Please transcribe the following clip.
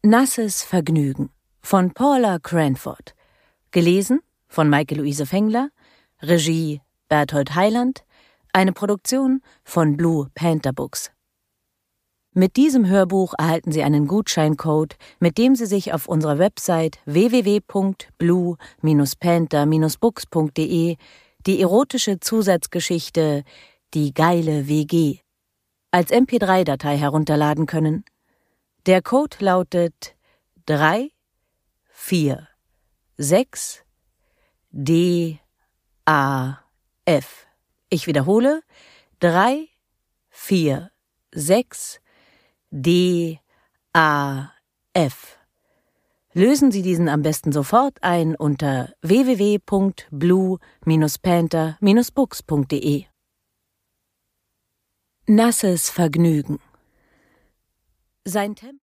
Nasses Vergnügen von Paula Cranford. Gelesen von Maike-Luise Fengler. Regie Berthold Heiland. Eine Produktion von Blue Panther Books. Mit diesem Hörbuch erhalten Sie einen Gutscheincode, mit dem Sie sich auf unserer Website www.blue-panther-books.de die erotische Zusatzgeschichte Die geile WG als MP3-Datei herunterladen können. Der Code lautet 346 DAF. Ich wiederhole, 346 DAF. Lösen Sie diesen am besten sofort ein unter www.blue-panther-books.de. Nasses Vergnügen. Sein Tempo